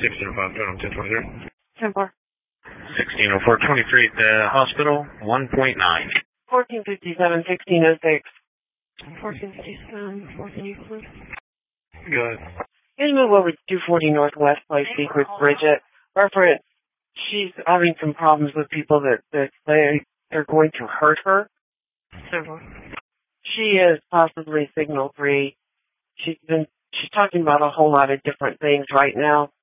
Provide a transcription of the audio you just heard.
1605, total 1020. 10-4. 160423 at the hospital, 1.9. 1457, 1606. 1457, 14. Good. Here's move over to 240 Northwest Place, Secret Bridget. Reference, she's having some problems with people that they're going to hurt her. 10-4. She is possibly signal 3. She's talking about a whole lot of different things right now.